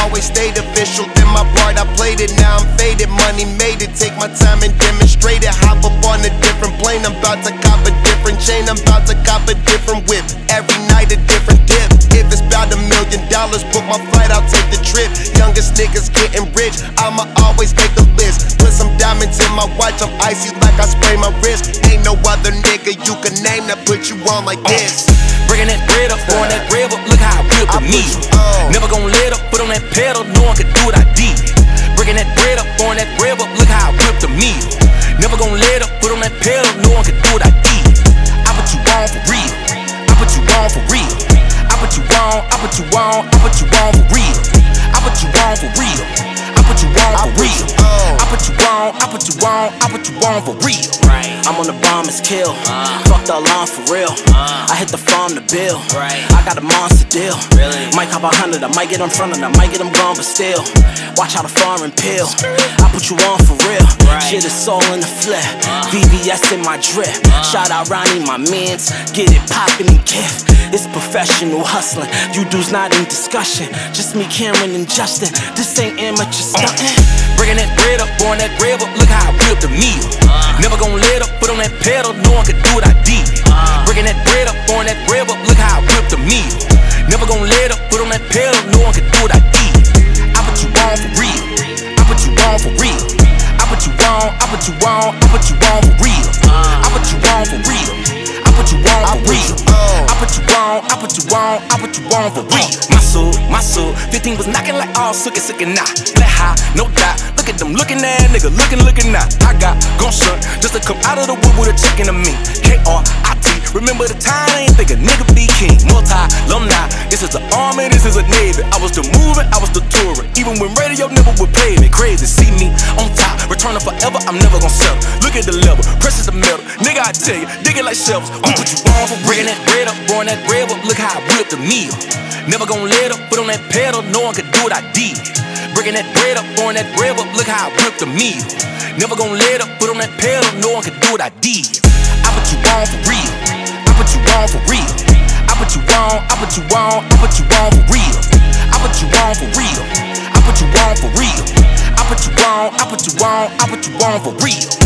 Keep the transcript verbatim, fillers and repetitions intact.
always stayed official. Then my part, I played it, now I'm faded. Money made it, take my time and demonstrate it. Hop up on a different plane, I'm about to cop a different chain. I'm about to cop a different whip, every night a different dip. If it's about a million dollars, book my flight, I'll take the trip. Youngest niggas getting rich, I'ma always make the list. Put some diamonds in my watch, I'm icy like I spray my wrist. Ain't no other nigga you can name that put you on like this. Bringing that bread up, pouring that bread up, look how I whip the needle. Never gon' let up, put on that pedal, no one can do what I did. Bringing that bread up, pouring that bread up, look how I whip the needle. Never gon' let up, put on that pedal, no one can do what I did. I put you on for real, I put you on for real. I put you on, I put you on, I put you on for real. I put you on for real, I put you on for real. I put you on, I put you on, I put you on for real. I'm on the bomb, it's kill. Uh, Fuck the alarm for real. Uh, I hit the farm to bill. Right. I got a monster deal. Really? Might cop a hundred, I might get in front of them, I might get them gone, but still. Watch how the foreign peel. I put you on for real. Right. Shit is soul in the flip. Uh, V V S in my drip. Uh, Shout out Ronnie, my mans. Get it poppin' and kiff. It's professional hustling. You dudes not in discussion. Just me, Cameron, and Justin. This ain't amateur stuntin'. Uh, Bringing that bread up, pouring that bread up, look how I whip the needle. Uh, Never gon' let up, put on that pedal, no one can do what I did. Uh, Bringing that bread up, pouring that bread up, look how I whip the needle. Never gon' let up, put on that pedal, no one can do what I did. I put you on for real, I put you on for real. I put you on, I put you on, I put you on for real. I put you on for real, I put you on for real. I put you on, I put you on, I put you on for real. My soul, my soul, fifteen was knocking like all sucky, sucky nah. That high, no doubt. Look at them looking at nigga, looking, looking now. I got gun shut just to come out of the wood with a chicken to me. K R I T, remember the time I ain't think a nigga be king. Multi-alumni, this is an army, this is a navy. I was the moving, I was the touring. Even when radio never would play me. Crazy, see me on top, returning forever, I'm never gonna settle. Look at the level, precious the metal. Nigga, I tell you, dig it like shovels. We put you on for bringing that bread up, pouring that bread up. Look how I whip the meal. Never gon' let up, put on that pedal, no one can do what I did. Bringing that bread up, pouring that bread up, look how I whip the meal. Never gon' let up, put on that pedal, no one can do what I did. I put you on for real, I put you on for real. I put you on, I put you on, I put you on for real. I put you on for real, I put you on for real. I put you on, I put you on, I put you on for real.